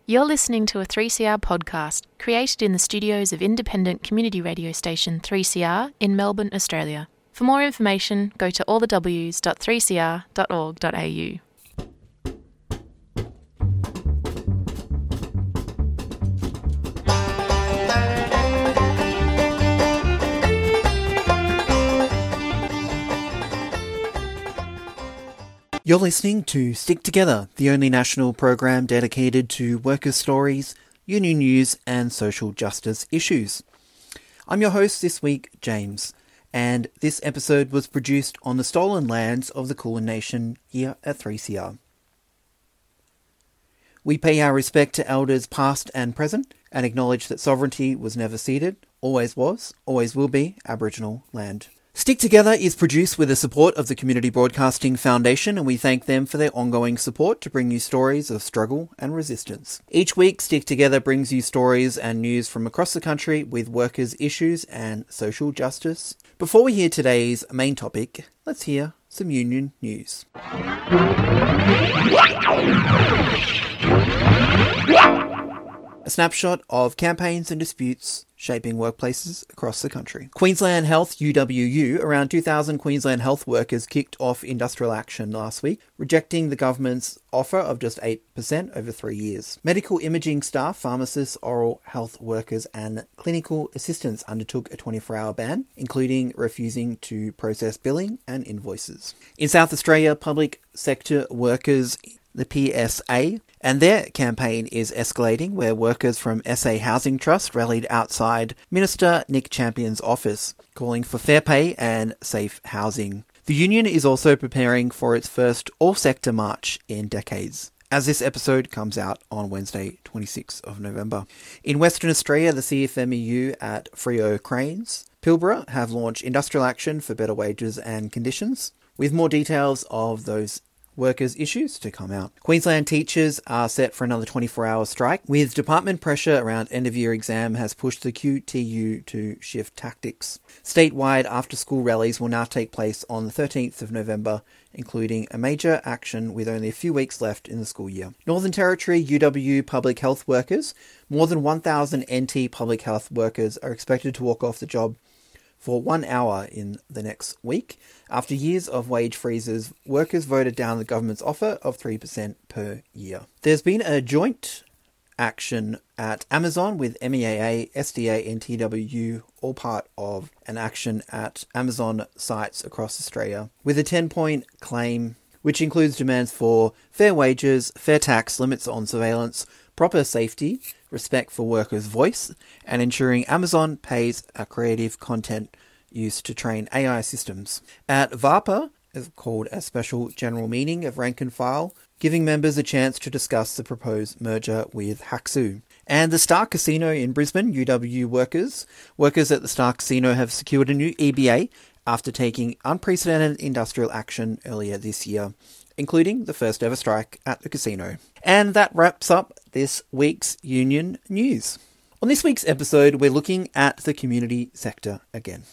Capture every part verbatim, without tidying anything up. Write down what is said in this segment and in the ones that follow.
You're listening to a three C R podcast created in the studios of independent community radio station three C R in Melbourne, Australia. For more information, go to all the w s dot three c r dot org dot a u. You're listening to Stick Together, the only national program dedicated to workers' stories, union news and social justice issues. I'm your host this week, James, and this episode was produced on the stolen lands of the Kulin Nation here at three C R. We pay our respect to elders past and present and acknowledge that sovereignty was never ceded, always was, always will be Aboriginal land. Stick Together is produced with the support of the Community Broadcasting Foundation, and we thank them for their ongoing support to bring you stories of struggle and resistance. Each week, Stick Together brings you stories and news from across the country with workers' issues and social justice. Before we hear today's main topic, let's hear some union news. A snapshot of campaigns and disputes shaping workplaces across the country. Queensland Health U W U, around two thousand Queensland health workers kicked off industrial action last week, rejecting the government's offer of just eight percent over three years. Medical imaging staff, pharmacists, oral health workers and clinical assistants undertook a twenty-four hour ban, including refusing to process billing and invoices. In South Australia, public sector workers, the P S A, and their campaign is escalating, where workers from S A Housing Trust rallied outside Minister Nick Champion's office, calling for fair pay and safe housing. The union is also preparing for its first all-sector march in decades, as this episode comes out on Wednesday, twenty-sixth of November. In Western Australia, the C F M E U at Freo Cranes, Pilbara have launched industrial action for better wages and conditions, with more details of those workers' issues to come out. Queensland teachers are set for another twenty-four hour strike, with department pressure around end-of-year exam has pushed the Q T U to shift tactics. Statewide after-school rallies will now take place on the thirteenth of November, including a major action with only a few weeks left in the school year. Northern Territory U W U public health workers, more than one thousand N T public health workers are expected to walk off the job for one hour in the next week. After years of wage freezes, workers voted down the government's offer of three percent per year. There's been a joint action at Amazon with M E A A, S D A and T W U, all part of an action at Amazon sites across Australia, with a ten point claim which includes demands for fair wages, fair tax, limits on surveillance, proper safety, respect for workers' voice, and ensuring Amazon pays a creative content used to train A I systems. At VARPA, is called a special general meeting of rank and file, giving members a chance to discuss the proposed merger with Haxu. And the Star Casino in Brisbane, U W U workers, workers at the Star Casino have secured a new E B A after taking unprecedented industrial action earlier this year, including the first ever strike at the casino. And that wraps up this week's union news. On this week's episode, we're looking at the community sector again.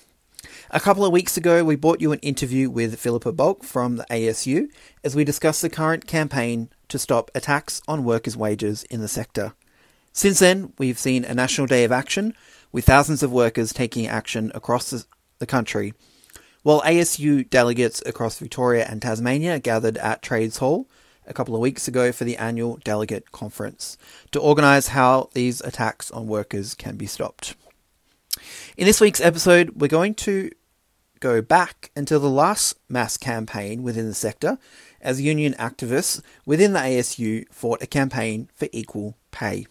A couple of weeks ago, we brought you an interview with Philippa Bulk from the A S U as we discussed the current campaign to stop attacks on workers' wages in the sector. Since then, we've seen a National Day of Action, with thousands of workers taking action across the, the country, while A S U delegates across Victoria and Tasmania gathered at Trades Hall a couple of weeks ago for the annual delegate conference to organise how these attacks on workers can be stopped. In this week's episode, we're going to go back until the last mass campaign within the sector, as union activists within the A S U fought a campaign for equal pay.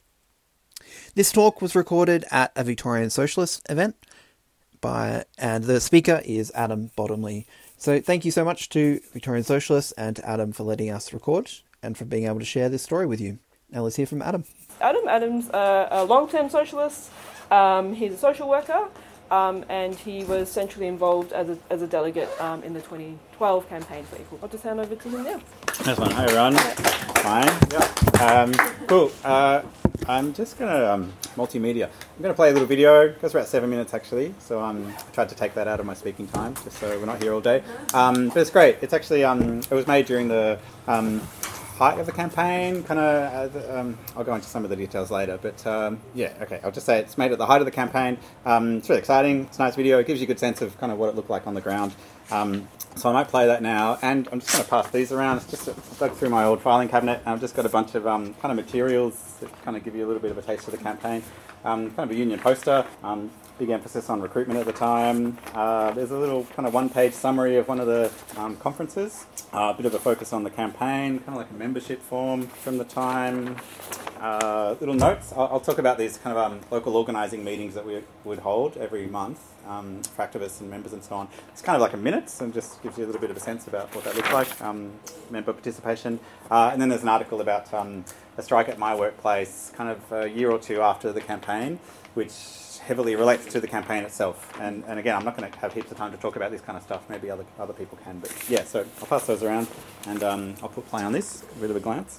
This talk was recorded at a Victorian Socialist event, by, and the speaker is Adam Bottomley. So thank you so much to Victorian Socialists and to Adam for letting us record and for being able to share this story with you. Now let's hear from Adam. Adam, Adam's a, a long-term socialist. Um, he's a social worker, um, and he was centrally involved as a, as a delegate um, in the twenty twelve campaign for equal. I'll just hand over to him now. That's fine. Hi, everyone. Fine. Yeah. Um, cool. Uh, I'm just going to, um, multimedia. I'm going to play a little video. It goes for about seven minutes, actually. So um, I tried to take that out of my speaking time, just so we're not here all day. Um, but it's great. It's actually, um, it was made during the um, height of the campaign, kind of, uh, um, I'll go into some of the details later, but um, yeah, okay, I'll just say it's made at the height of the campaign. Um, it's really exciting, it's a nice video, it gives you a good sense of kind of what it looked like on the ground. Um, so I might play that now, and I'm just going to pass these around. It's just I've dug through my old filing cabinet, and I've just got a bunch of um, kind of materials that kind of give you a little bit of a taste of the campaign. Um, kind of a union poster, um, big emphasis on recruitment at the time. Uh, there's a little kind of one-page summary of one of the um, conferences. Uh, a bit of a focus on the campaign, kind of like a membership form from the time. Uh, little notes. I'll, I'll talk about these kind of um, local organising meetings that we would hold every month um, for activists and members and so on. It's kind of like a minute, and just gives you a little bit of a sense about what that looks like, um, member participation. Uh, and then there's an article about um, a strike at my workplace, kind of a year or two after the campaign, which heavily relates to the campaign itself. And, and again, I'm not going to have heaps of time to talk about this kind of stuff. Maybe other other people can. But yeah, so I'll pass those around, and um, I'll put play on this. A bit of a glance.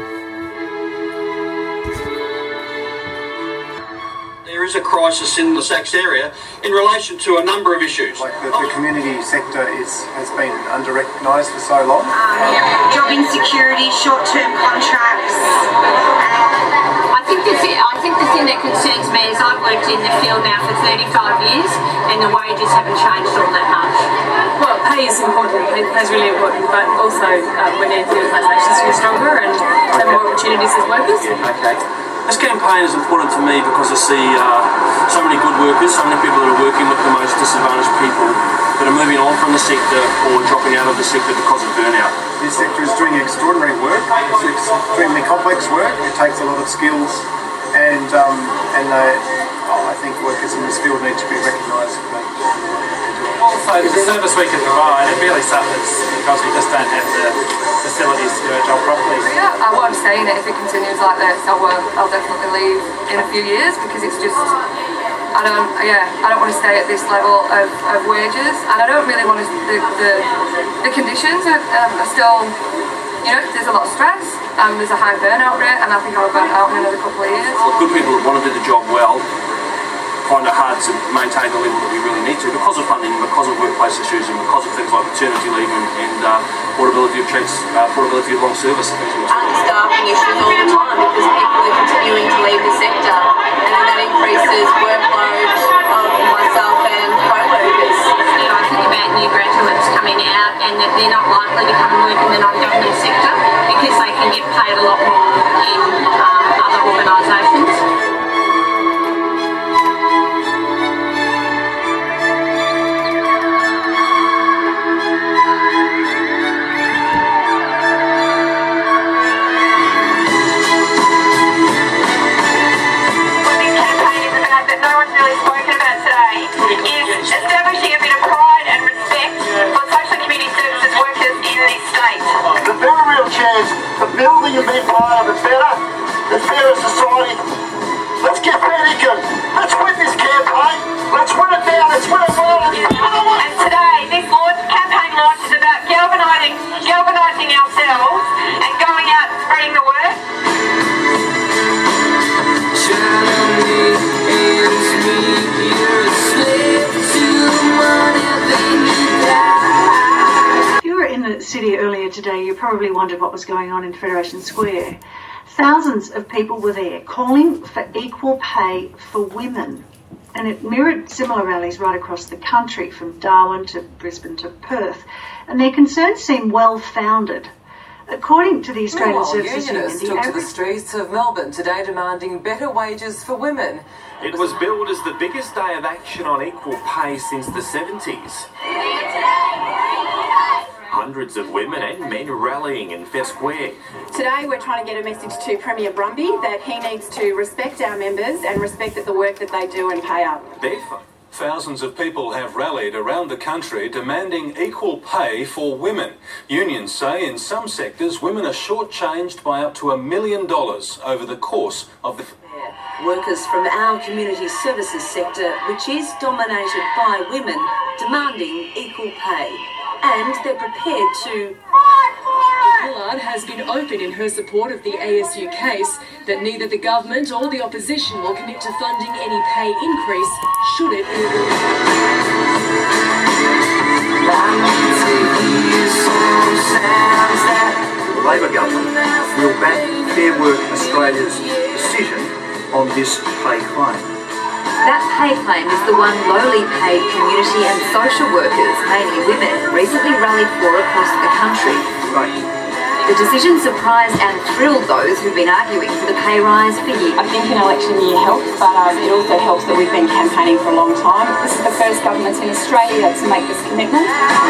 There is a crisis in the Sachs area in relation to a number of issues. Like the, the community sector is has been under-recognised for so long. Um, yeah. Job insecurity, short-term contracts. I think the th- I think the thing that concerns me is I've worked in the field now for thirty-five years, and the wages haven't changed all that much. Well, pay is important. Pay is really important, but also um, we need the organisations to be stronger and have more opportunities as workers. Yeah, okay. This campaign is important to me because I see uh, so many good workers, so many people that are working with the most disadvantaged people that are moving on from the sector or dropping out of the sector because of burnout. This sector is doing extraordinary work. It's extremely complex work. It takes a lot of skills, and um, and uh, oh, I think workers in this field need to be recognised. Also, the service we can provide, it really suffers because we just don't have the facilities to do our job properly. Yeah, I won't say that if it continues like this, I will, I'll definitely leave in a few years because it's just, I don't, yeah, I don't want to stay at this level of, of wages, and I don't really want to, the, the, the conditions are, um, are still, you know, there's a lot of stress, um, there's a high burnout rate, and I think I'll burn out in another couple of years. Well, good people that want to do the job well find it hard to maintain the level that we really need to because of funding, because of workplace issues, and because of things like maternity leave and, and uh, portability of checks, uh, portability of long service and things like that. Understaffing issues all the time because people are continuing to leave the sector, and then that increases workload of myself and co-workers. You know, I think about new graduates coming out and that they're not likely to come and work in the non-government sector because they can get paid a lot more in um, other organisations. Establishing a bit of pride and respect for social community services workers in this state. The very real chance of building and being part of a better and fairer society. Let's get Pelican. Let's win this campaign. Let's win it now. Let's win it well. And today, this launch, campaign launch is about galvanising, galvanising ourselves and going out and spreading the word. If you were in the city earlier today, you probably wondered what was going on in Federation Square. Thousands of people were there calling for equal pay for women. And it mirrored similar rallies right across the country, from Darwin to Brisbane to Perth. And their concerns seem well-founded. According to the Australian Meanwhile, Services Union, unionists the took average... to the streets of Melbourne today demanding better wages for women. It was billed as the biggest day of action on equal pay since the seventies. Hundreds of women and men rallying in Fair Square. Today we're trying to get a message to Premier Brumby that he needs to respect our members and respect the work that they do and pay up. Therefore, thousands of people have rallied around the country demanding equal pay for women. Unions say in some sectors women are shortchanged by up to a million dollars over the course of the... Workers from our community services sector, which is dominated by women, demanding equal pay. And they're prepared to... Gillard has been open in her support of the A S U case that neither the government or the opposition will commit to funding any pay increase should it the Labor government will back Fair Work Australia's decision on this pay claim. That pay claim is the one lowly paid community and social workers, mainly women, recently rallied for across the country. Right. The decision surprised and thrilled those who've been arguing for the pay rise for years. I think an election year helps, but um, it also helps that we've been campaigning for a long time. This is the first government in Australia to make this commitment.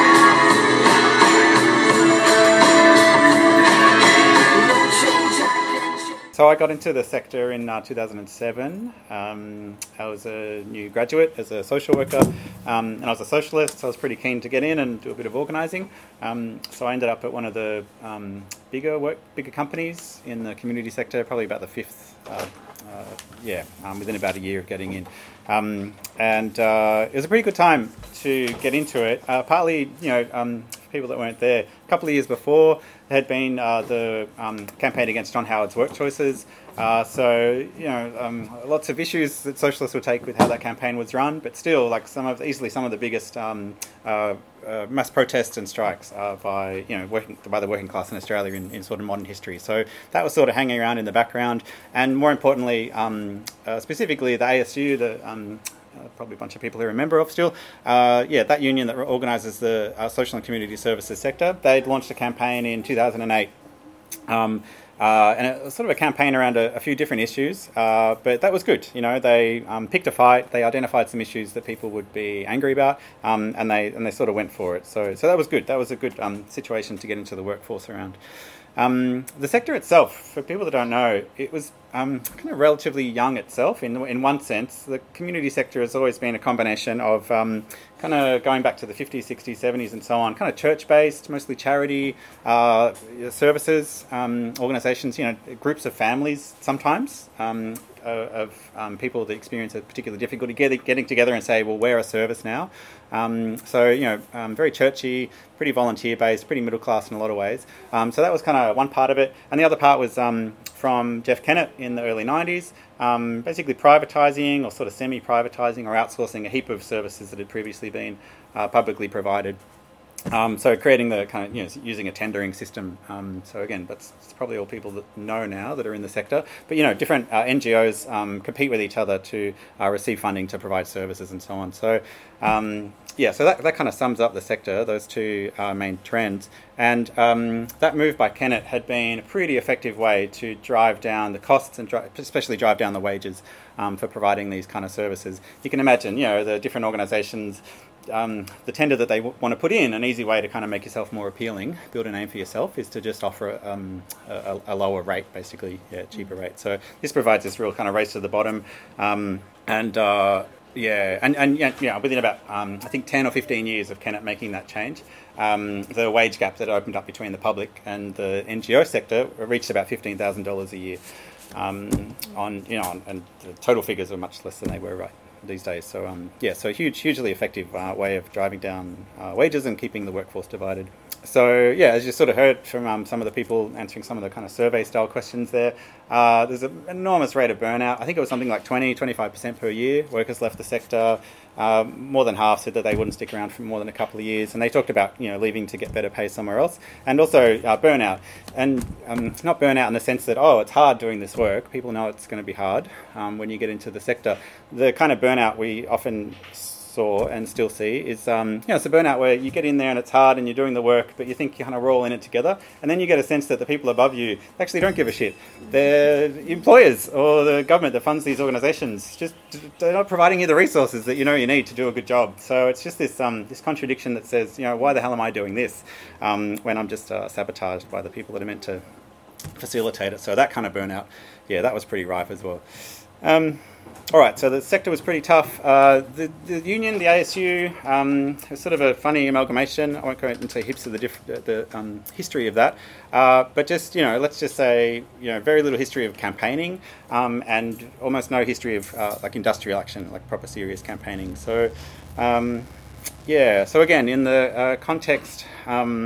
So I got into the sector in uh, two thousand seven. Um, I was a new graduate as a social worker, um, and I was a socialist, so I was pretty keen to get in and do a bit of organising. Um, so I ended up at one of the um, bigger work, bigger companies in the community sector, probably about the fifth, uh, uh, yeah, um, within about a year of getting in. Um, and uh, it was a pretty good time to get into it, uh, partly, you know, um, for people that weren't there. A couple of years before, there had been uh, the um, campaign against John Howard's work choices. Uh, so, you know, um, lots of issues that socialists would take with how that campaign was run, but still, like some of, easily some of the biggest um, uh, uh, mass protests and strikes uh, by, you know, working, by the working class in Australia in, in sort of modern history. So that was sort of hanging around in the background, and more importantly, um, uh, specifically the A S U, the um, Uh, probably a bunch of people who remember of still. Uh, yeah, that union that organises the uh, social and community services sector, they'd launched a campaign in two thousand eight. Um, uh, and it was sort of a campaign around a, a few different issues, uh, but that was good. You know, they um, picked a fight, they identified some issues that people would be angry about, um, and they and they sort of went for it. So, so that was good. That was a good um, situation to get into the workforce around. Um, the sector itself, for people that don't know, it was um, kind of relatively young itself in in one sense. The community sector has always been a combination of um, kind of going back to the fifties, sixties, seventies and so on, kind of church-based, mostly charity uh, services, um, organisations, you know, groups of families sometimes, um, of um, people that experience a particular difficulty getting, getting together and say, well, we're a service now. Um, so, you know, um, very churchy, pretty volunteer-based, pretty middle-class in a lot of ways. Um, so that was kind of one part of it. And the other part was um, from Jeff Kennett in the early nineties, um, basically privatising or sort of semi-privatising or outsourcing a heap of services that had previously been uh, publicly provided. Um, so creating the kind of, you know, using a tendering system. Um, so again, that's it's probably all people that know now that are in the sector. But, you know, different uh, N G Os um, compete with each other to uh, receive funding to provide services and so on. So, um, yeah, so that, that kind of sums up the sector, those two uh, main trends. And um, that move by Kennett had been a pretty effective way to drive down the costs and dri- especially drive down the wages um, for providing these kind of services. You can imagine, you know, the different organisations, Um, the tender that they w- want to put in, an easy way to kind of make yourself more appealing, build a name for yourself, is to just offer um, a, a lower rate, basically, yeah, cheaper rate. So this provides this real kind of race to the bottom, um, and uh, yeah, and and yeah, yeah, within about um, I think ten or fifteen years of Kennett making that change, um, the wage gap that opened up between the public and the N G O sector reached about fifteen thousand dollars a year. Um, on you know, on, and the total figures are much less than they were right these days. So um, yeah, so huge, hugely effective uh, way of driving down uh, wages and keeping the workforce divided. So yeah, as you sort of heard from um, some of the people answering some of the kind of survey style questions there, uh, there's an enormous rate of burnout. I think it was something like twenty, twenty-five percent per year. Workers left the sector. Uh, more than half said that they wouldn't stick around for more than a couple of years, and they talked about, you know, leaving to get better pay somewhere else, and also uh, burnout. And um, not burnout in the sense that, oh, it's hard doing this work. People know it's going to be hard um, when you get into the sector. The kind of burnout we often saw and still see is, um, you know, it's a burnout where you get in there and it's hard and you're doing the work, but you think you kind of roll in it together, and then you get a sense that the people above you actually don't give a shit. They're employers or the government that funds these organisations. Just they're not providing you the resources that you know you need to do a good job. So it's just this um, this contradiction that says, you know, why the hell am I doing this um, when I'm just uh, sabotaged by the people that are meant to facilitate it. So that kind of burnout, yeah, that was pretty rife as well. Um, all right, so the sector was pretty tough. Uh, the, the union, the A S U, um, was sort of a funny amalgamation. I won't go into heaps of the, diff- the um, history of that, uh, but just, you know, let's just say, you know, very little history of campaigning um, and almost no history of uh, like industrial action, like proper serious campaigning. So, um, yeah, so again, in the uh, context um,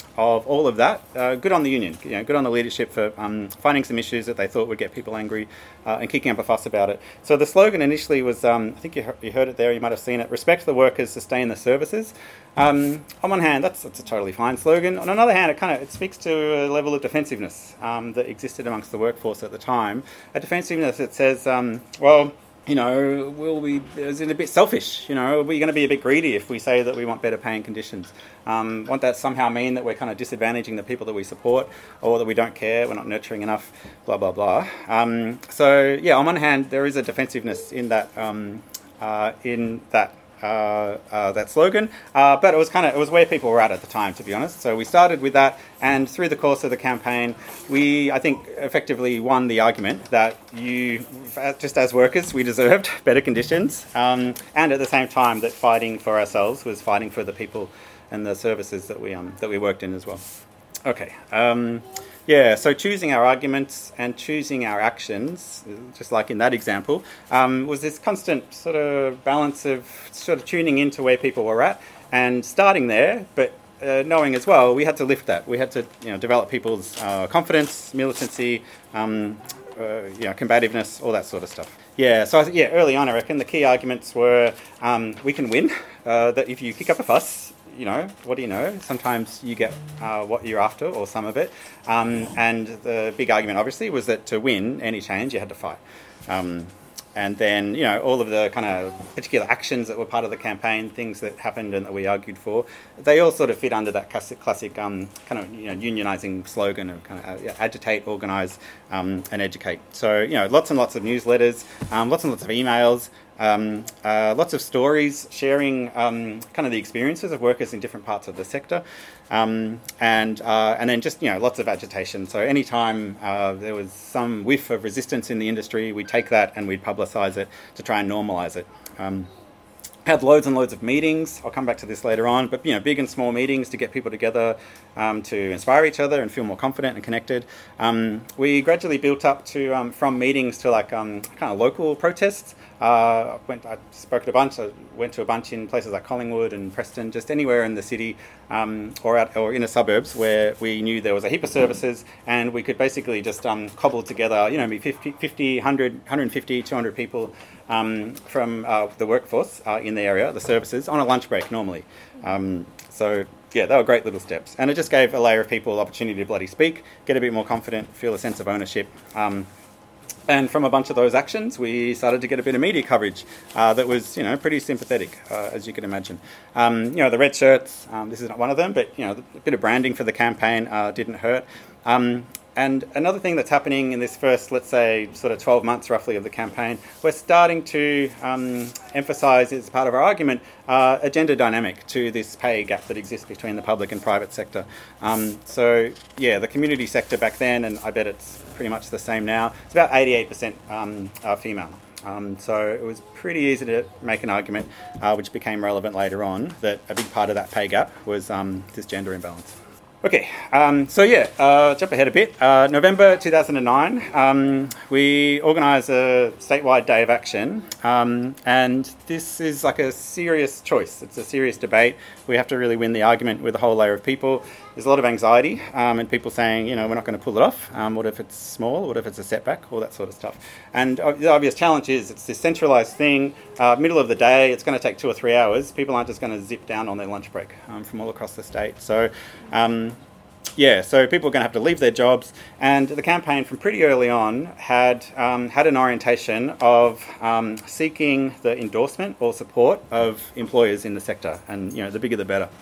of all of that, uh, good on the union, you know, good on the leadership for um, finding some issues that they thought would get people angry uh, and kicking up a fuss about it. So the slogan initially was, um, I think you, he- you heard it there, you might have seen it, respect the workers, sustain the services. Um, on one hand, that's, that's a totally fine slogan. On another hand, it kind of it speaks to a level of defensiveness um, that existed amongst the workforce at the time. A defensiveness that says, um, well, you know, will we, is it a bit selfish? You know, are we going to be a bit greedy if we say that we want better paying conditions? Um, won't that somehow mean that we're kind of disadvantaging the people that we support, or that we don't care, we're not nurturing enough, blah, blah, blah. Um, so, yeah, on one hand, there is a defensiveness in that, um, uh, in that Uh, uh, that slogan, uh, but it was kind of it was where people were at at the time, to be honest. So we started with that, and through the course of the campaign, we I think effectively won the argument that you, just as workers, we deserved better conditions, um, and at the same time that fighting for ourselves was fighting for the people and the services that we um, that we worked in as well. Okay. Um, Yeah, so choosing our arguments and choosing our actions, just like in that example, um, was this constant sort of balance of sort of tuning into where people were at and starting there, but uh, knowing as well we had to lift that. We had to, you know, develop people's uh, confidence, militancy, um, uh, you know, combativeness, all that sort of stuff. Yeah, so I th- yeah, early on, I reckon the key arguments were um, we can win. Uh, that if you kick up a fuss, you know, what do you know? Sometimes you get uh, what you're after, or some of it. Um, and the big argument, obviously, was that to win any change, you had to fight. Um, and then, you know, all of the kind of particular actions that were part of the campaign, things that happened and that we argued for, they all sort of fit under that classic, classic um, kind of, you know, unionising slogan of kind of uh, agitate, organise, um, and educate. So, you know, lots and lots of newsletters, um, lots and lots of emails, Um, uh, lots of stories sharing um, kind of the experiences of workers in different parts of the sector, um, and uh, and then just, you know, lots of agitation. So anytime uh, there was some whiff of resistance in the industry, we'd take that and we'd publicise it to try and normalise it. Um, had loads and loads of meetings. I'll come back to this later on, but, you know, big and small meetings to get people together, um, to inspire each other and feel more confident and connected. Um, we gradually built up to um, from meetings to like um, kind of local protests. Uh, I went, I spoke at a bunch. I went to a bunch in places like Collingwood and Preston, just anywhere in the city um, or out or inner suburbs where we knew there was a heap of services, and we could basically just um, cobble together, you know, maybe fifty, fifty, one hundred, one hundred fifty, two hundred people um, from uh, the workforce uh, in the area, the services, on a lunch break normally. Um, so, yeah, they were great little steps. And it just gave a layer of people the opportunity to bloody speak, get a bit more confident, feel a sense of ownership. Um, And from a bunch of those actions, we started to get a bit of media coverage uh, that was, you know, pretty sympathetic, uh, as you can imagine. Um, you know, the red shirts, um, this is not one of them, but, you know, a bit of branding for the campaign uh, didn't hurt. Um, and another thing that's happening in this first, let's say, sort of twelve months roughly of the campaign, we're starting to um, emphasise, as part of our argument, uh, a gender dynamic to this pay gap that exists between the public and private sector. Um, so, yeah, the community sector back then, and I bet it's pretty much the same now, it's about eighty-eight percent um, uh, female. Um, so it was pretty easy to make an argument, uh, which became relevant later on, that a big part of that pay gap was um, this gender imbalance. Okay, um, so yeah, uh, jump ahead a bit. Uh, November two thousand nine, um, we organised a statewide day of action, um, and this is like a serious choice. It's a serious debate. We have to really win the argument with a whole layer of people. There's a lot of anxiety um, and people saying, you know, we're not going to pull it off. Um, what if it's small? What if it's a setback? All that sort of stuff. And uh, the obvious challenge is it's this centralised thing, uh, middle of the day, it's going to take two or three hours. People aren't just going to zip down on their lunch break um, from all across the state. So, um, yeah, so people are going to have to leave their jobs, and the campaign from pretty early on had um, had an orientation of um, seeking the endorsement or support of employers in the sector, and, you know, the bigger the better.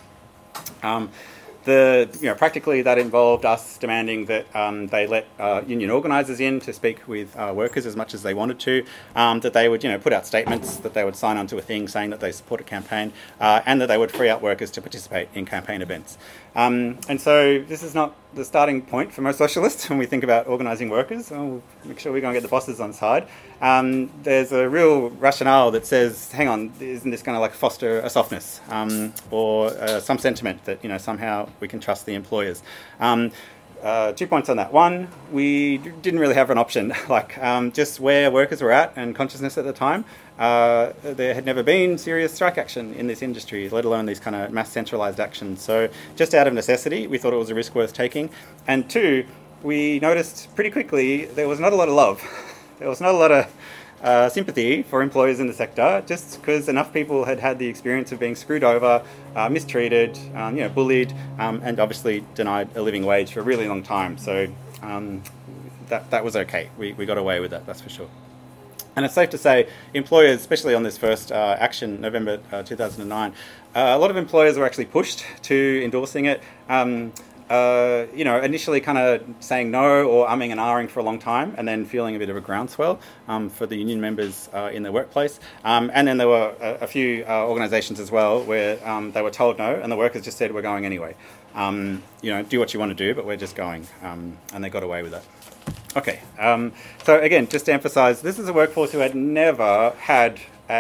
Um, The, you know, practically that involved us demanding that um, they let uh, union organisers in to speak with uh, workers as much as they wanted to, um, that they would, you know, put out statements, that they would sign onto a thing saying that they support a campaign, uh, and that they would free up workers to participate in campaign events. Um, and so this is not the starting point for most socialists when we think about organising workers. Oh, we'll make sure we go and get the bosses on side. Um, there's a real rationale that says, hang on, isn't this going to like foster a softness um, or uh, some sentiment that, you know, somehow we can trust the employers? Um, uh, two points on that. One, we d- didn't really have an option. like um, just where workers were at and consciousness at the time, uh, there had never been serious strike action in this industry, let alone these kind of mass centralised actions. So just out of necessity, we thought it was a risk worth taking. And two, we noticed pretty quickly there was not a lot of love. There was not a lot of uh, sympathy for employers in the sector, just because enough people had had the experience of being screwed over, uh, mistreated, um, you know, bullied, um, and obviously denied a living wage for a really long time. So um, that that was okay. We we got away with that, that's for sure. And it's safe to say, employers, especially on this first uh, action, November uh, two thousand nine, uh, a lot of employers were actually pushed to endorsing it. Um, Uh, you know, initially kind of saying no or umming and ahhing for a long time, and then feeling a bit of a groundswell um, for the union members uh, in their workplace. Um, and then there were a, a few uh, organisations as well where um, they were told no, and the workers just said, we're going anyway. Um, you know, do what you want to do, but we're just going. Um, and they got away with that. Okay, um, so again, just to emphasise, this is a workforce who had never had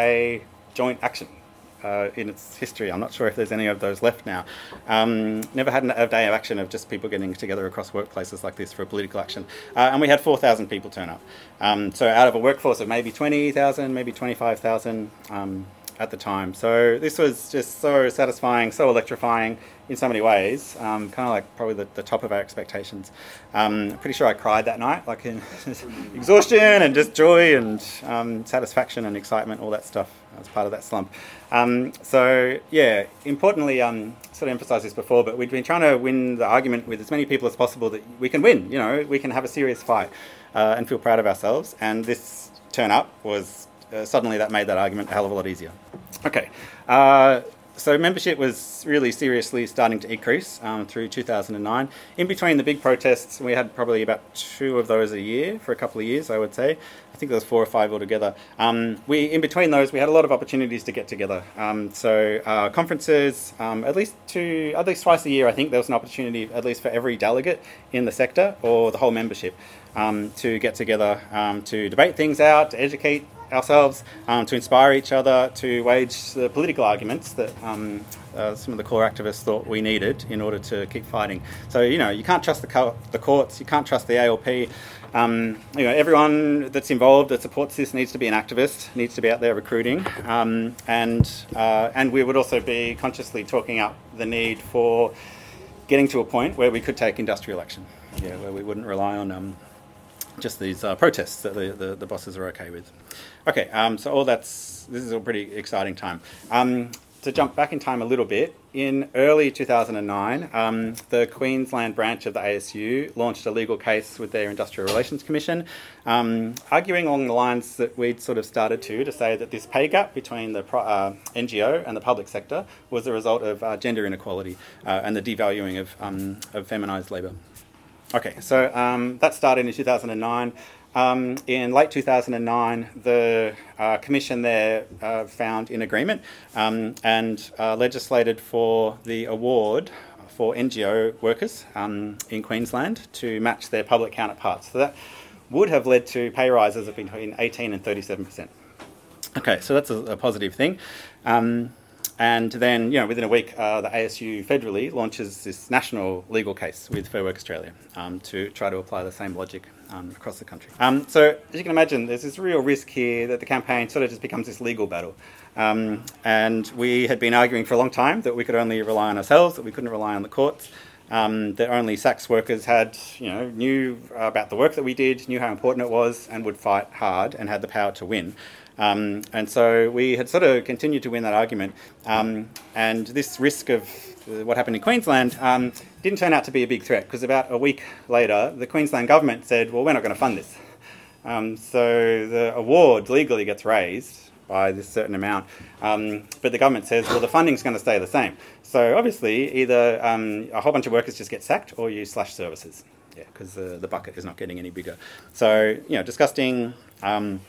a joint action. Uh, in its history. I'm not sure if there's any of those left now. Um, never had a day of action of just people getting together across workplaces like this for a political action. Uh, and we had four thousand people turn up. Um, so out of a workforce of maybe twenty thousand, maybe twenty-five thousand um, at the time. So this was just so satisfying, so electrifying in so many ways, um, kind of like probably the, the top of our expectations. Um, pretty sure I cried that night, like in exhaustion and just joy and um, satisfaction and excitement, all that stuff. I was part of that slump. Um, so, yeah, importantly, um, sort of emphasised this before, but we've been trying to win the argument with as many people as possible that we can win, you know, we can have a serious fight uh, and feel proud of ourselves. And this turn up was, uh, suddenly that made that argument a hell of a lot easier. Okay. Uh, So membership was really seriously starting to increase um, through two thousand nine. In between the big protests, we had probably about two of those a year for a couple of years, I would say. I think there was four or five altogether. Um, we, in between those, we had a lot of opportunities to get together. Um, so uh, conferences, um, at least two, at least twice a year, I think there was an opportunity, at least for every delegate in the sector or the whole membership, um, to get together um, to debate things out, to educate ourselves, um, to inspire each other, to wage the political arguments that um, uh, some of the core activists thought we needed in order to keep fighting. So, you know, you can't trust the, co- the courts, you can't trust the A L P. Um, you know, everyone that's involved that supports this needs to be an activist, needs to be out there recruiting. Um, and uh, and we would also be consciously talking up the need for getting to a point where we could take industrial action, yeah, where we wouldn't rely on Um, just these uh, protests that the, the, the bosses are okay with. Okay, um, so all that's, this is a pretty exciting time. Um, to jump back in time a little bit, in early two thousand nine, um, the Queensland branch of the A S U launched a legal case with their Industrial Relations Commission, um, arguing along the lines that we'd sort of started to, to say that this pay gap between the uh, N G O and the public sector was a result of uh, gender inequality uh, and the devaluing of, um, of feminised labour. Okay, so um, that started in two thousand nine. Um, in late two thousand nine, the uh, Commission there uh, found in agreement um, and uh, legislated for the award for N G O workers um, in Queensland to match their public counterparts. So that would have led to pay rises of between eighteen and thirty-seven percent. Okay, so that's a, a positive thing. Um, And then, you know, within a week, uh, the A S U federally launches this national legal case with Fair Work Australia um, to try to apply the same logic um, across the country. Um, so, as you can imagine, there's this real risk here that the campaign sort of just becomes this legal battle. Um, and we had been arguing for a long time that we could only rely on ourselves, that we couldn't rely on the courts, um, that only S A C S workers had, you know, knew about the work that we did, knew how important it was, and would fight hard and had the power to win. Um, and so we had sort of continued to win that argument. Um, and this risk of uh, what happened in Queensland um, didn't turn out to be a big threat, because about a week later, the Queensland government said, well, we're not going to fund this. Um, so the award legally gets raised by this certain amount, um, but the government says, well, the funding's going to stay the same. So obviously, either um, a whole bunch of workers just get sacked or you slash services, yeah, because uh, the bucket is not getting any bigger. So, you know, disgusting. Um,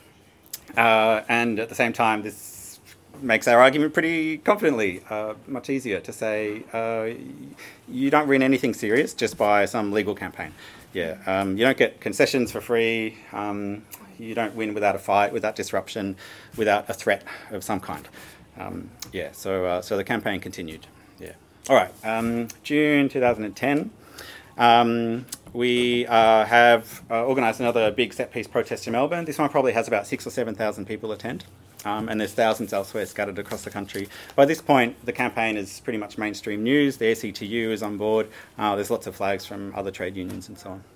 Uh, and at the same time, this makes our argument pretty confidently, uh, much easier to say uh, you don't win anything serious just by some legal campaign. Yeah, um, you don't get concessions for free. Um, you don't win without a fight, without disruption, without a threat of some kind. Um, yeah, so uh, so the campaign continued. Yeah. All right. Um, June two thousand ten. Um, we uh, have uh, organised another big set-piece protest in Melbourne. This one probably has about six or seven thousand people attend. Um, and there's thousands elsewhere scattered across the country. By this point, the campaign is pretty much mainstream news. The A C T U is on board. Uh, there's lots of flags from other trade unions and so on.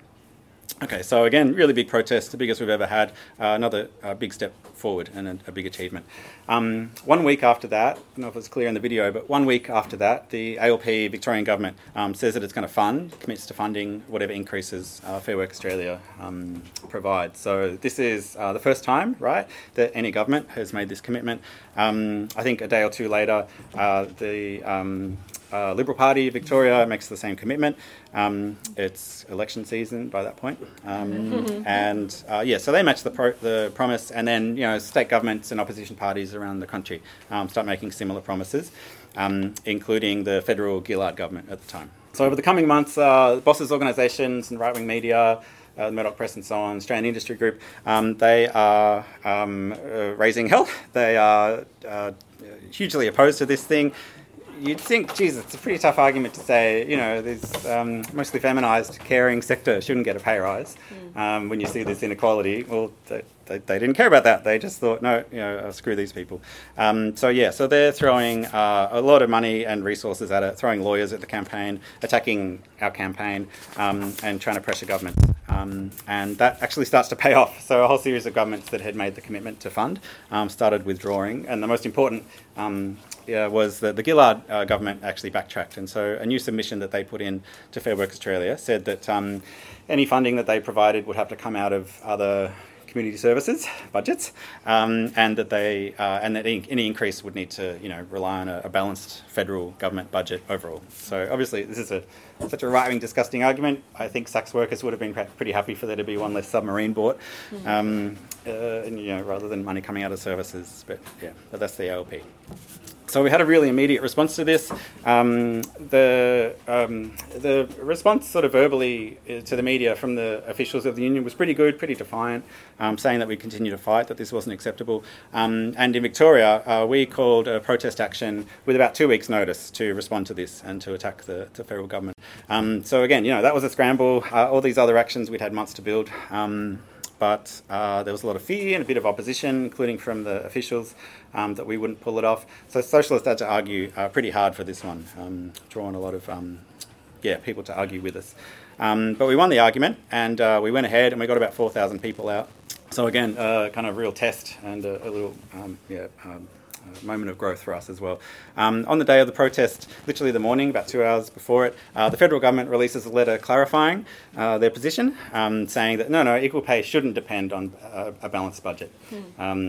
Okay, so again, really big protest, the biggest we've ever had. Uh, another uh, big step forward and a, a big achievement. Um, one week after that, I don't know if it's clear in the video, but one week after that, the A L P Victorian government um, says that it's going to fund, commits to funding whatever increases uh, Fair Work Australia um, provides. So this is uh, the first time, right, that any government has made this commitment. Um, I think a day or two later, uh, the um, uh, Liberal Party Victoria makes the same commitment. Um, it's election season by that point, um, and uh, yeah, so they match the pro- the promise, and then you know state governments and opposition parties around the country um, start making similar promises, um, including the federal Gillard government at the time. So over the coming months, uh, bosses, organisations, and right-wing media, uh, the Murdoch Press and so on, Australian Industry Group, um, they are um, uh, raising hell. They are uh, hugely opposed to this thing. You'd think, geez, it's a pretty tough argument to say, you know, this um, mostly feminised, caring sector shouldn't get a pay rise mm. um, when you see this inequality. Well, they, they, they didn't care about that. They just thought, no, you know, uh, screw these people. Um, so, yeah, so they're throwing uh, a lot of money and resources at it, throwing lawyers at the campaign, attacking our campaign, um, and trying to pressure government. Um, and that actually starts to pay off. So a whole series of governments that had made the commitment to fund um, started withdrawing. And the most important um, yeah, was that the Gillard uh, government actually backtracked. And so a new submission that they put in to Fair Work Australia said that um, any funding that they provided would have to come out of other community services budgets, um, and that they uh, and that any, any increase would need to you know rely on a, a balanced federal government budget overall. So obviously this is a such a right-wing disgusting argument. I think Sachs workers would have been pretty happy for there to be one less submarine bought, mm-hmm. um, uh, and, you know rather than money coming out of services. But yeah, but that's the A L P. So we had a really immediate response to this. Um, the um, the response sort of verbally to the media from the officials of the union was pretty good, pretty defiant, um, saying that we continue to fight, that this wasn't acceptable. Um, and in Victoria, uh, we called a protest action with about two weeks' notice to respond to this and to attack the, the federal government. Um, so again, you know, that was a scramble. Uh, all these other actions we'd had months to build. Um, But uh, there was a lot of fear and a bit of opposition, including from the officials, um, that we wouldn't pull it off. So socialists had to argue uh, pretty hard for this one, um, drawing a lot of um, yeah people to argue with us. Um, but we won the argument, and uh, we went ahead, and we got about four thousand people out. So again, uh, kind of real test and a, a little um, yeah. Um, A moment of growth for us as well. Um, on the day of the protest, literally the morning, about two hours before it, uh, the federal government releases a letter clarifying uh, their position, um, saying that no, no, equal pay shouldn't depend on uh, a balanced budget. Mm. Um,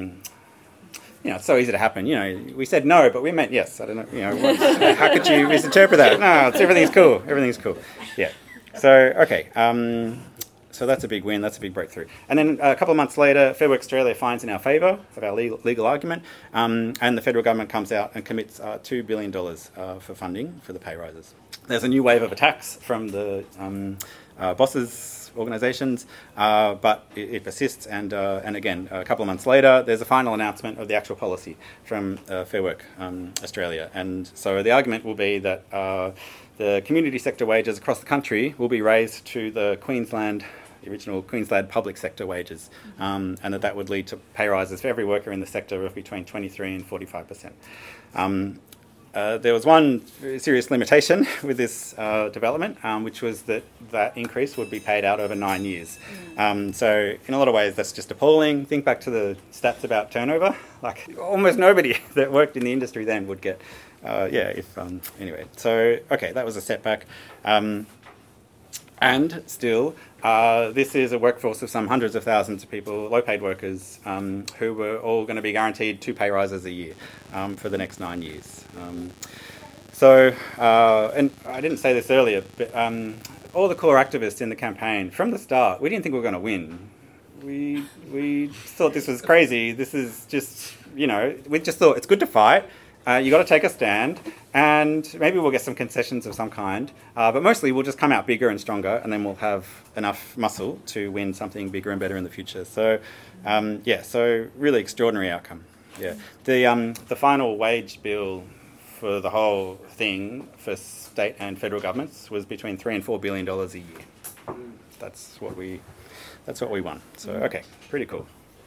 you know, it's so easy to happen. You know, we said no, but we meant yes. I don't know. You know, what, how could you misinterpret that? No, it's, everything's cool. Everything's cool. Yeah. So okay. Um, So that's a big win, that's a big breakthrough. And then a couple of months later, Fair Work Australia finds in our favour of our legal, legal argument, um, and the federal government comes out and commits uh, two billion dollars uh, for funding for the pay rises. There's a new wave of attacks from the um, uh, bosses' organisations, uh, but it, it persists, and uh, and again, a couple of months later, there's a final announcement of the actual policy from uh, Fair Work um, Australia. And so the argument will be that uh, the community sector wages across the country will be raised to the Queensland the original Queensland public sector wages, um, and that that would lead to pay rises for every worker in the sector of between twenty-three and forty-five percent. Um, uh, there was one serious limitation with this uh, development, um, which was that that increase would be paid out over nine years. Um, so in a lot of ways, that's just appalling. Think back to the stats about turnover. Like almost nobody that worked in the industry then would get, uh, yeah, if, um, anyway. So, okay, that was a setback. Um, And still, uh, this is a workforce of some hundreds of thousands of people, low-paid workers, um, who were all going to be guaranteed two pay rises a year um, for the next nine years. Um, so, uh, and I didn't say this earlier, but um, all the core activists in the campaign, from the start, we didn't think we were going to win. We we thought this was crazy. This is just, you know, we just thought it's good to fight. Uh, you got to take a stand, and maybe we'll get some concessions of some kind, uh, but mostly we'll just come out bigger and stronger, and then we'll have enough muscle to win something bigger and better in the future. So, um, yeah, so really extraordinary outcome. Yeah, the um, the final wage bill for the whole thing for state and federal governments was between three and four billion dollars a year. That's what we, that's what we won. So okay, pretty cool.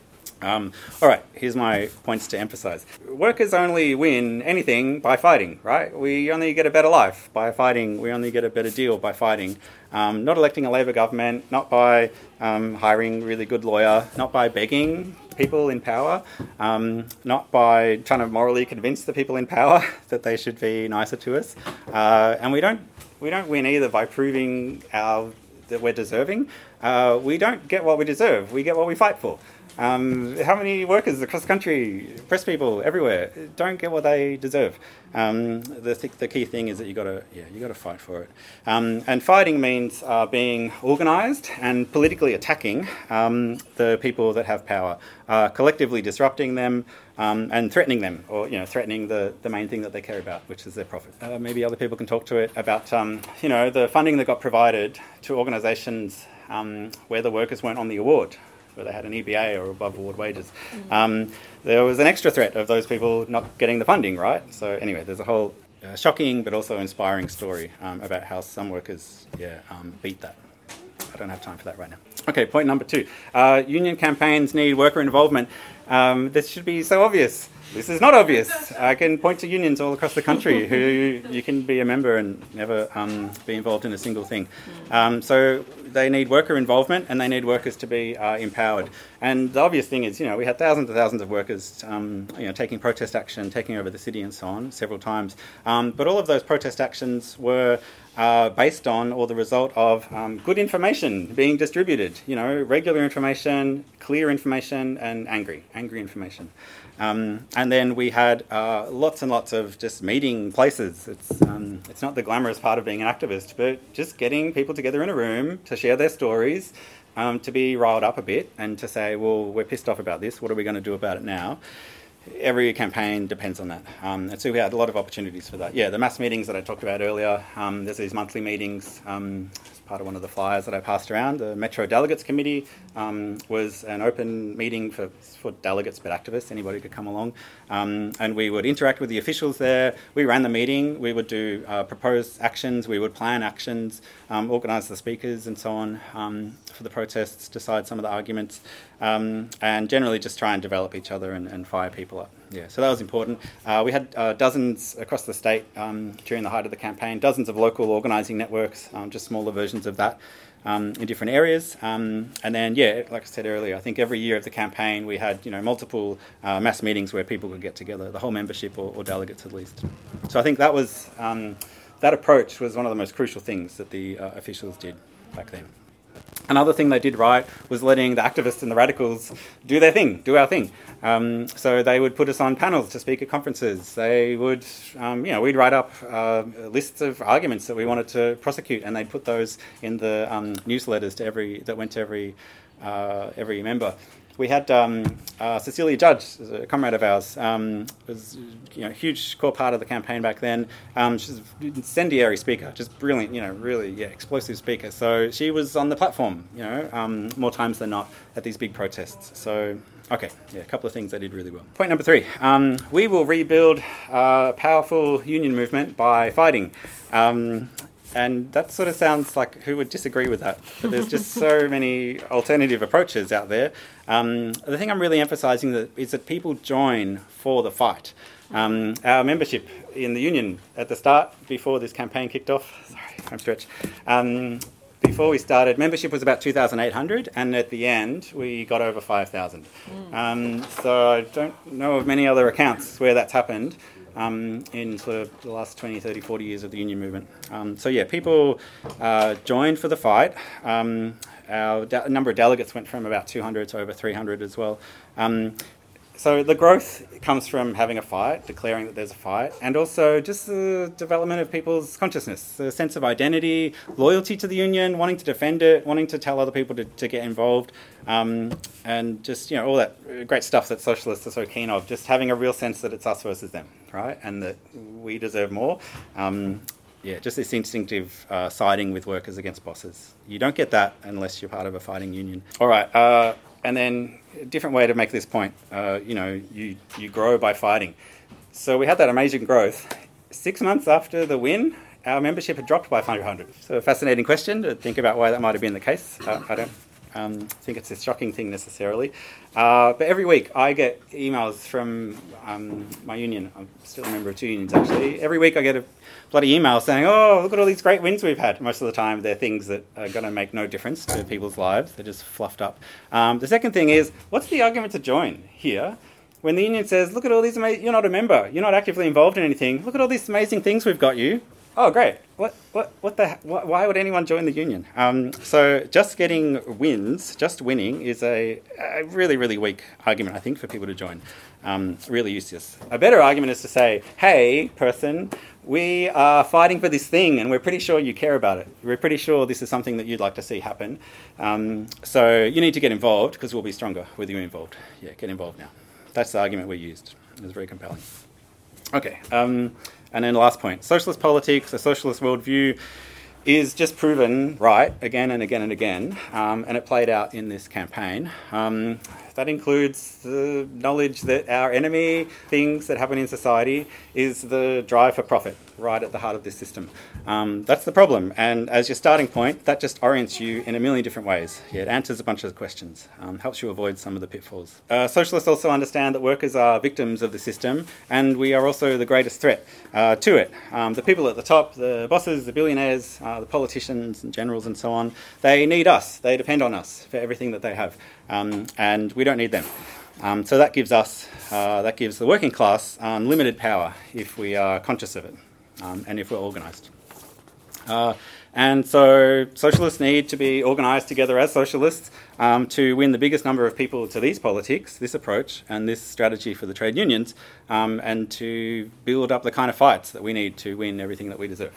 Um, all right, here's my points to emphasise. Workers only win anything by fighting, right? We only get a better life by fighting. We only get a better deal by fighting. Um, not electing a Labor government, not by um, hiring a really good lawyer, not by begging people in power, um, not by trying to morally convince the people in power that they should be nicer to us. Uh, and we don't we don't win either by proving our that we're deserving. Uh, we don't get what we deserve. We get what we fight for. Um, how many workers across the country, press people everywhere, don't get what they deserve? Um, the th- the key thing is that you got to yeah you got to fight for it. Um, and fighting means uh, being organised and politically attacking um, the people that have power, uh, collectively disrupting them um, and threatening them, or you know threatening the, the main thing that they care about, which is their profit. Uh, maybe other people can talk to it about um, you know the funding that got provided to organisations um, where the workers weren't on the award, where they had an E B A or above award wages. Mm-hmm. Um, there was an extra threat of those people not getting the funding, right? So anyway, there's a whole uh, shocking but also inspiring story um, about how some workers yeah, um, beat that. I don't have time for that right now. Okay, point number two. Uh, union campaigns need worker involvement. Um, this should be so obvious. This is not obvious. I can point to unions all across the country who you can be a member and never um, be involved in a single thing. Um, so they need worker involvement and they need workers to be uh, empowered. And the obvious thing is, you know, we had thousands and thousands of workers, um, you know, taking protest action, taking over the city and so on several times. Um, but all of those protest actions were uh, based on or the result of um, good information being distributed. You know, regular information, clear information, and angry, angry information. Um, and then we had uh, lots and lots of just meeting places. It's um, it's not the glamorous part of being an activist, but just getting people together in a room to share their stories, um, to be riled up a bit and to say, well, we're pissed off about this. What are we going to do about it now? Every campaign depends on that. Um, and so we had a lot of opportunities for that. Yeah, the mass meetings that I talked about earlier, um, there's these monthly meetings. Um, as part of one of the flyers that I passed around, the Metro Delegates Committee um, was an open meeting for, for delegates, but activists, anybody could come along. Um, and we would interact with the officials there. We ran the meeting. We would do uh, propose actions. We would plan actions, um, organise the speakers and so on um, for the protests, decide some of the arguments, um, and generally just try and develop each other and, and fire people up. Yeah, so that was important. Uh, we had uh, dozens across the state um, during the height of the campaign, dozens of local organising networks, um, just smaller versions of that um, in different areas. Um, and then, yeah, like I said earlier, I think every year of the campaign we had, you know, multiple uh, mass meetings where people could get together, the whole membership or, or delegates at least. So I think that was um, that approach was one of the most crucial things that the uh, officials did back then. Another thing they did right was letting the activists and the radicals do their thing, do our thing. Um, so they would put us on panels to speak at conferences. They would, um, you know, we'd write up uh, lists of arguments that we wanted to prosecute, and they'd put those in the um, newsletters to every that went to every uh, every member. We had um, uh, Cecilia Judge, a comrade of ours, um, was you know a huge core part of the campaign back then. Um, she's an incendiary speaker, just brilliant, you know, really yeah, explosive speaker. So she was on the platform, you know, um, more times than not at these big protests. So okay, yeah, a couple of things they did really well. Point number three: um, we will rebuild a powerful union movement by fighting. Um, And that sort of sounds like who would disagree with that? But there's just so many alternative approaches out there. Um, the thing I'm really emphasising that is that people join for the fight. Um, our membership in the union at the start, before this campaign kicked off, sorry, home stretch, um, before we started, membership was about two thousand eight hundred, and at the end we got over five thousand. Mm. Um, so I don't know of many other accounts where that's happened. Um, in sort of the last twenty, thirty, forty years of the union movement. Um, so yeah, people uh, joined for the fight. Um, our de- number of delegates went from about two hundred to over three hundred as well. Um, so the growth comes from having a fight, declaring that there's a fight, and also just the development of people's consciousness, the sense of identity, loyalty to the union, wanting to defend it, wanting to tell other people to, to get involved, um, and just, you know, all that great stuff that socialists are so keen of, just having a real sense that it's us versus them, right, and that we deserve more. Um, yeah, just this instinctive uh, siding with workers against bosses. You don't get that unless you're part of a fighting union. All right, uh, and then a different way to make this point, uh, you know, you, you grow by fighting. So we had that amazing growth. six months after the win, our membership had dropped by five hundred. So a fascinating question to think about why that might have been the case. Uh, I don't um, think it's a shocking thing necessarily. Uh, but every week I get emails from um, my union. I'm still a member of two unions actually. Every week I get a bloody email saying, oh, look at all these great wins we've had. Most of the time they're things that are going to make no difference to people's lives. They're just fluffed up. Um, the second thing is, what's the argument to join here? When the union says, look at all these amazing, you're not a member, you're not actively involved in anything, look at all these amazing things we've got you. Oh, great. What, what, what the, what, why would anyone join the union? Um, so just getting wins, just winning is a, a really, really weak argument, I think, for people to join. Um, really useless. A better argument is to say, hey, person, we are fighting for this thing and we're pretty sure you care about it. We're pretty sure this is something that you'd like to see happen. Um, so you need to get involved because we'll be stronger with you involved. Yeah, get involved now. That's the argument we used. It was very compelling. Okay, um, and then the last point. Socialist politics, a socialist worldview is just proven right again and again and again, um, and it played out in this campaign. Um, that includes the knowledge that our enemy, things that happen in society, is the drive for profit, right at the heart of this system. Um, that's the problem, and as your starting point, that just orients you in a million different ways. Yeah, it answers a bunch of questions, um, helps you avoid some of the pitfalls. Uh, socialists also understand that workers are victims of the system, and we are also the greatest threat uh, to it. Um, the people at the top, the bosses, the billionaires, uh, the politicians and generals and so on, they need us. They depend on us for everything that they have, um, and we don't need them. Um, so that gives us, uh, that gives the working class unlimited power if we are conscious of it, um, and if we're organised. Uh, and so socialists need to be organised together as socialists um, to win the biggest number of people to these politics, this approach, and this strategy for the trade unions, um, and to build up the kind of fights that we need to win everything that we deserve.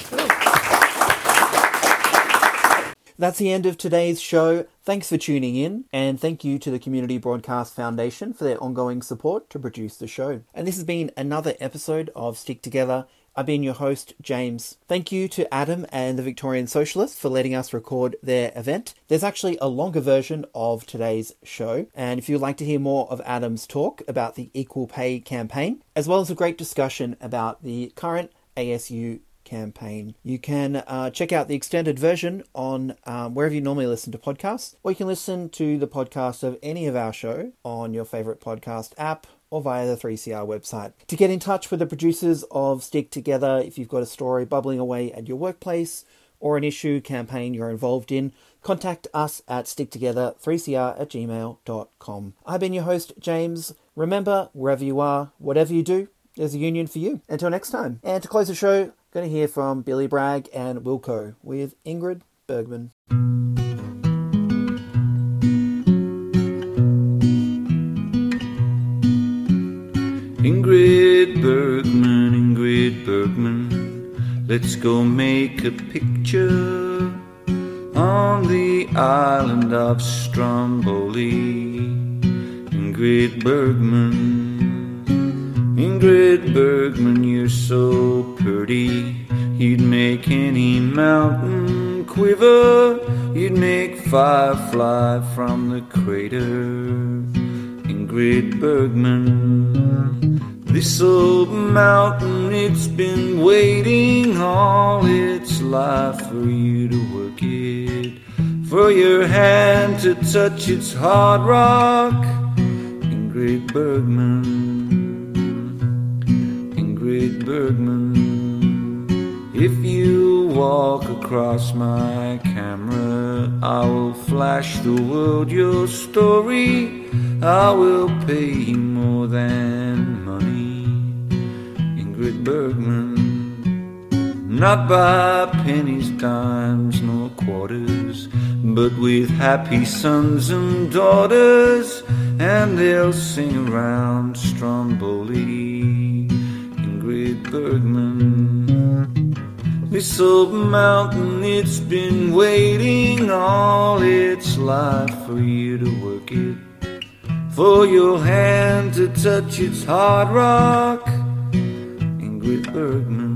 That's the end of today's show. Thanks for tuning in, and thank you to the Community Broadcast Foundation for their ongoing support to produce the show. And this has been another episode of Stick Together. I've been your host, James. Thank you to Adam and the Victorian Socialists for letting us record their event. There's actually a longer version of today's show, and if you'd like to hear more of Adam's talk about the Equal Pay campaign, as well as a great discussion about the current A S U campaign, you can uh, check out the extended version on um, wherever you normally listen to podcasts, or you can listen to the podcast of any of our show on your favourite podcast app or via the three C R website. To get in touch with the producers of Stick Together, if you've got a story bubbling away at your workplace or an issue campaign you're involved in, contact us at stick together three c r at gmail dot com. I've been your host, James. Remember, wherever you are, whatever you do, there's a union for you. Until next time. And to close the show, going to hear from Billy Bragg and Wilco with Ingrid Bergman. Ingrid Bergman, Ingrid Bergman, let's go make a picture on the island of Stromboli. Ingrid Bergman, Ingrid Bergman, you're so pretty, you'd make any mountain quiver, you'd make fire fly from the crater. Ingrid Bergman, this old mountain, it's been waiting all its life for you to work it, for your hand to touch its hard rock. Ingrid Bergman, Ingrid Bergman, if you walk across my camera, I will flash the world your story. I will pay you more than money, Ingrid Bergman, not by pennies, dimes, nor quarters, but with happy sons and daughters, and they'll sing around Stromboli. Ingrid Bergman, this old mountain, it's been waiting all its life for you to work it, for your hand to touch its hard rock. Ingrid Bergman,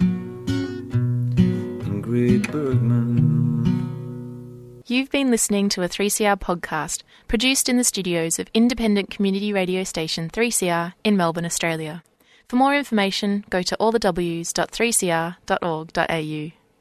Ingrid Bergman. You've been listening to a three C R podcast produced in the studios of independent community radio station three C R in Melbourne, Australia. For more information, go to all the w s dot three c r dot org dot a u.